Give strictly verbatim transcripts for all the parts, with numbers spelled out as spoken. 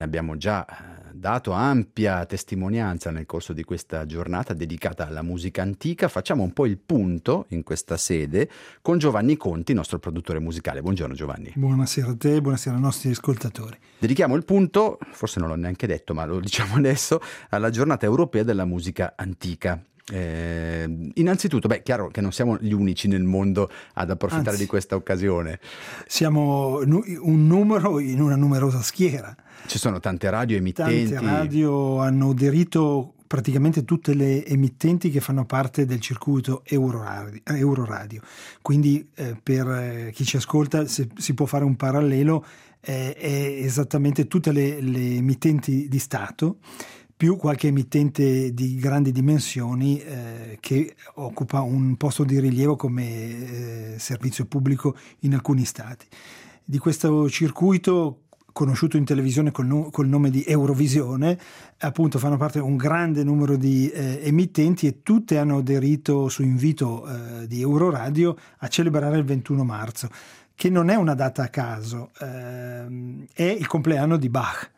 Abbiamo già dato ampia testimonianza nel corso di questa giornata dedicata alla musica antica. Facciamo un po' il punto in questa sede con Giovanni Conti, nostro produttore musicale. Buongiorno Giovanni. Buonasera a te, buonasera ai nostri ascoltatori. Dedichiamo il punto, forse non l'ho neanche detto, ma lo diciamo adesso, alla giornata europea della musica antica. Eh, innanzitutto, beh, chiaro che non siamo gli unici nel mondo ad approfittare Anzi, di questa occasione. Siamo un numero in una numerosa schiera. Ci sono tante radio emittenti. Tante radio hanno aderito, praticamente tutte le emittenti che fanno parte del circuito Euroradio. Euroradio. Quindi eh, per chi ci ascolta se, si può fare un parallelo, eh, è esattamente tutte le, le emittenti di Stato più qualche emittente di grandi dimensioni eh, che occupa un posto di rilievo come eh, servizio pubblico in alcuni stati. Di questo circuito, conosciuto in televisione col, no, col nome di Eurovisione, appunto fanno parte un grande numero di eh, emittenti e tutte hanno aderito su invito eh, di Euroradio a celebrare il ventuno marzo, che non è una data a caso, eh, è il compleanno di Bach.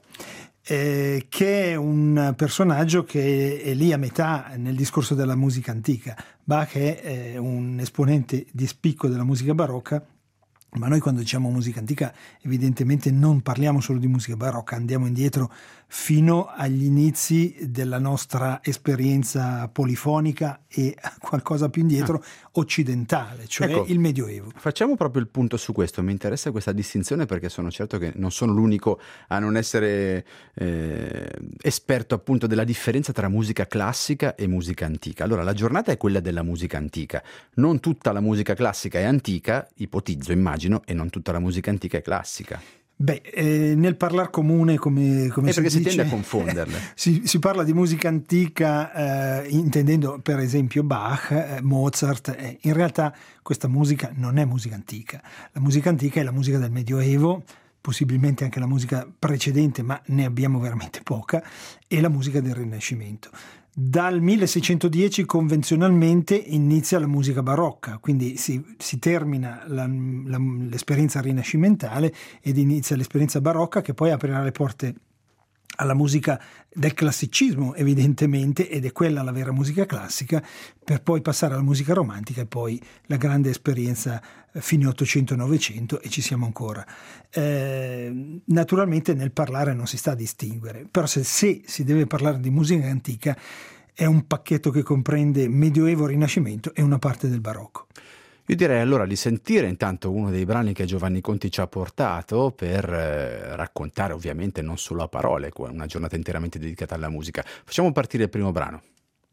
Eh, che è un personaggio che è lì a metà nel discorso della musica antica. Bach è eh, un esponente di spicco della musica barocca, ma noi quando diciamo musica antica evidentemente non parliamo solo di musica barocca, andiamo indietro fino agli inizi della nostra esperienza polifonica e qualcosa più indietro ah. occidentale, cioè ecco, il Medioevo. Facciamo proprio il punto su questo, mi interessa questa distinzione perché sono certo che non sono l'unico a non essere eh, esperto appunto della differenza tra musica classica e musica antica. Allora, la giornata è quella della musica antica, non tutta la musica classica è antica, ipotizzo, immagino, e non tutta la musica antica è classica. Beh, eh, nel parlar comune, come, come eh, si perché dice, si tende a confonderle. si, si parla di musica antica eh, intendendo per esempio Bach, eh, Mozart. Eh, in realtà questa musica non è musica antica. La musica antica è la musica del Medioevo, possibilmente anche la musica precedente, ma ne abbiamo veramente poca, e la musica del Rinascimento. Dal milleseicentodieci convenzionalmente inizia la musica barocca, quindi si, si termina la, la, l'esperienza rinascimentale ed inizia l'esperienza barocca, che poi aprirà le porte alla musica del classicismo evidentemente, ed è quella la vera musica classica, per poi passare alla musica romantica e poi la grande esperienza fine ottocento novecento, e ci siamo ancora. Eh, naturalmente nel parlare non si sta a distinguere, però se, se si deve parlare di musica antica è un pacchetto che comprende Medioevo, Rinascimento e una parte del Barocco. Io direi allora di sentire intanto uno dei brani che Giovanni Conti ci ha portato per eh, raccontare ovviamente non solo a parole, una giornata interamente dedicata alla musica. Facciamo partire il primo brano.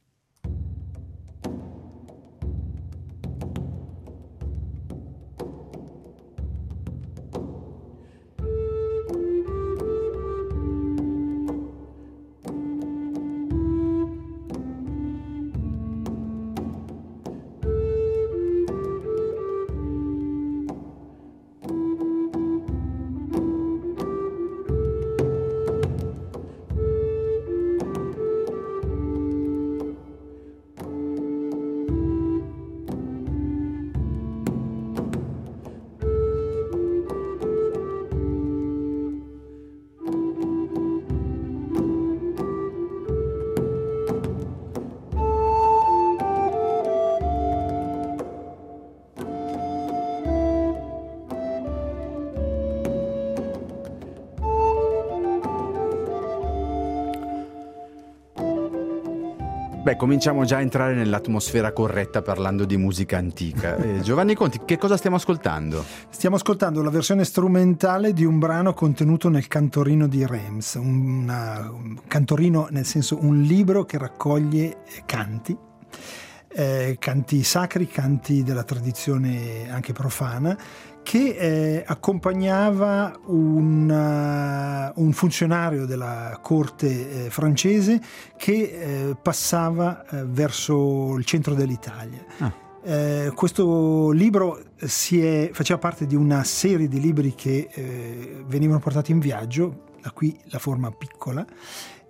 Beh, cominciamo già a entrare nell'atmosfera corretta parlando di musica antica. Eh, Giovanni Conti, che cosa stiamo ascoltando? Stiamo ascoltando la versione strumentale di un brano contenuto nel Cantorino di Reims, una, un cantorino nel senso un libro che raccoglie canti, eh, canti sacri, canti della tradizione anche profana, che eh, accompagnava un, uh, un funzionario della corte eh, francese che eh, passava eh, verso il centro dell'Italia. Ah. Eh, questo libro si è, faceva parte di una serie di libri che eh, venivano portati in viaggio, da qui la forma piccola,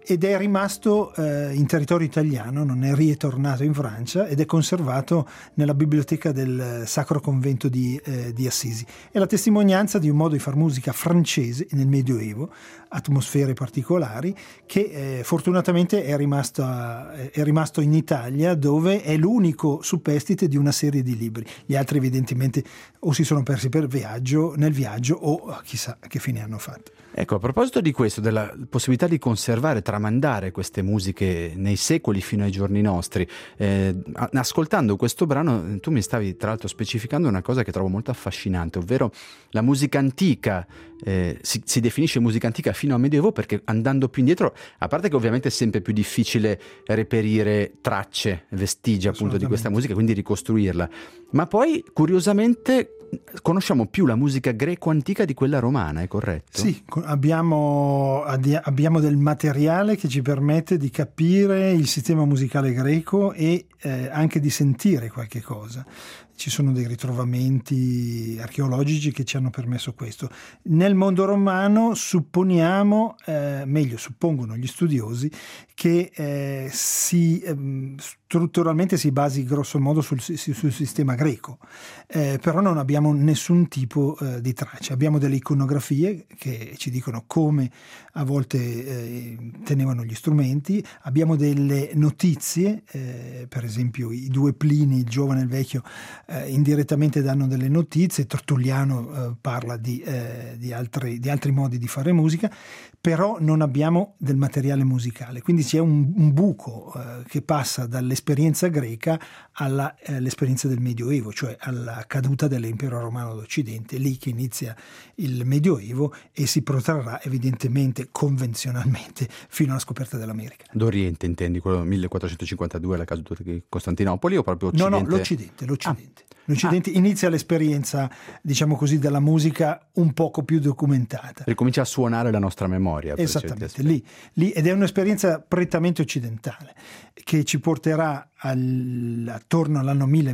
ed è rimasto eh, in territorio italiano, non è ritornato in Francia ed è conservato nella biblioteca del Sacro Convento di, eh, di Assisi. È la testimonianza di un modo di far musica francese nel Medioevo, atmosfere particolari, che eh, fortunatamente è rimasto, a, è rimasto in Italia, dove è l'unico superstite di una serie di libri. Gli altri evidentemente o si sono persi per viaggio, nel viaggio o chissà che fine hanno fatto. Ecco, a proposito di questo, della possibilità di conservare, tramandare queste musiche nei secoli fino ai giorni nostri, eh, ascoltando questo brano tu mi stavi tra l'altro specificando una cosa che trovo molto affascinante, ovvero la musica antica. Eh, si, si definisce musica antica fino al Medioevo perché, andando più indietro, a parte che ovviamente è sempre più difficile reperire tracce, vestigi appunto di questa musica, quindi ricostruirla, ma poi curiosamente conosciamo più la musica greco-antica di quella romana, è corretto? Sì, abbiamo, abbiamo del materiale che ci permette di capire il sistema musicale greco e eh, anche di sentire qualche cosa. Ci sono dei ritrovamenti archeologici che ci hanno permesso questo. Nel mondo romano supponiamo, eh, meglio suppongono gli studiosi, che eh, si, eh, strutturalmente si basi grosso modo sul, sul sistema greco, eh, però non abbiamo nessun tipo eh, di traccia. Abbiamo delle iconografie che ci dicono come a volte eh, tenevano gli strumenti, abbiamo delle notizie, eh, per esempio i due Plini, il giovane e il vecchio, eh, indirettamente danno delle notizie, Tertulliano eh, parla di, eh, di, altri, di altri modi di fare musica, però non abbiamo del materiale musicale, quindi c'è un, un buco eh, che passa dall'esperienza greca all'esperienza eh, del Medioevo, cioè alla caduta dell'impero romano d'Occidente, lì che inizia il Medioevo e si protrarrà evidentemente convenzionalmente fino alla scoperta dell'America. D'Oriente intendi, quello millequattrocentocinquantadue, la caduta di Costantinopoli, o proprio Occidente? No, no, l'Occidente, l'Occidente. Ah. L'Occidente ah. inizia l'esperienza, diciamo così, della musica un poco più documentata. Ricomincia a suonare la nostra memoria. Esattamente, lì, lì, ed è un'esperienza prettamente occidentale che ci porterà al, attorno all'anno mille,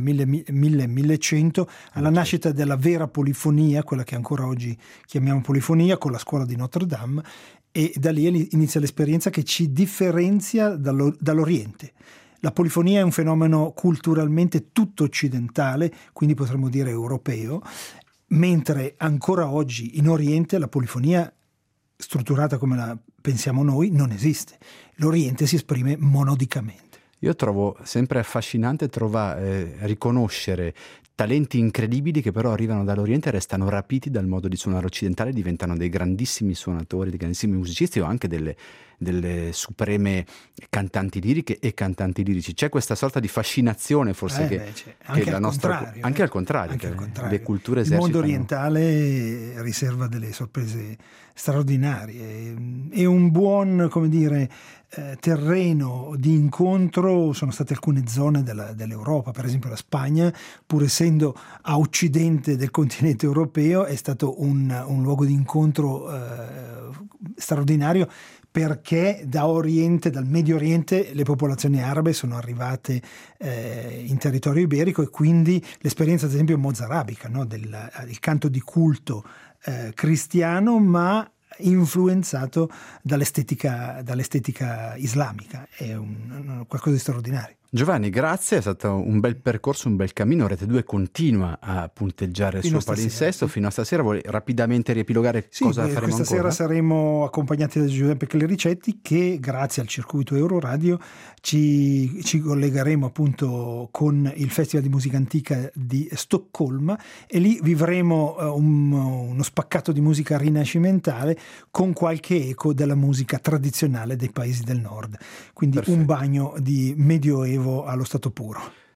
millecento alla nascita della vera polifonia, quella che ancora oggi chiamiamo polifonia, con la scuola di Notre Dame, e da lì inizia l'esperienza che ci differenzia dallo, dall'Oriente. La polifonia è un fenomeno culturalmente tutto occidentale, quindi potremmo dire europeo, mentre ancora oggi in Oriente la polifonia strutturata come la pensiamo noi non esiste. L'Oriente si esprime monodicamente. Io trovo sempre affascinante trova, eh, riconoscere talenti incredibili che però arrivano dall'Oriente e restano rapiti dal modo di suonare occidentale, diventano dei grandissimi suonatori, dei grandissimi musicisti o anche delle, delle supreme cantanti liriche e cantanti lirici. C'è questa sorta di fascinazione forse eh, che, beh, anche, che la al nostra, contrario, anche eh? al contrario, anche che al contrario. Le culture il esercitano. mondo orientale riserva delle sorprese straordinarie e un buon, come dire, eh, terreno di incontro sono state alcune zone della, dell'Europa, per esempio la Spagna, pur essendo a occidente del continente europeo, è stato un, un luogo di incontro eh, straordinario, perché da Oriente, dal Medio Oriente, le popolazioni arabe sono arrivate eh, in territorio iberico, e quindi l'esperienza, ad esempio, mozarabica, no? del, del canto di culto eh, cristiano, ma influenzato dall'estetica, dall'estetica islamica. È un, un, qualcosa di straordinario. Giovanni, grazie, è stato un bel percorso, un bel cammino. Rete due continua a punteggiare il fino suo stasera, palinsesto sì. fino a stasera. Vuoi rapidamente riepilogare sì, cosa faremo questa ancora? Sera saremo accompagnati da Giuseppe Clericetti, che grazie al circuito Euroradio ci, ci collegheremo appunto con il Festival di Musica Antica di Stoccolma, e lì vivremo uh, un, uno spaccato di musica rinascimentale con qualche eco della musica tradizionale dei paesi del nord. Quindi Perfetto. Un bagno di medioevo allo stato puro.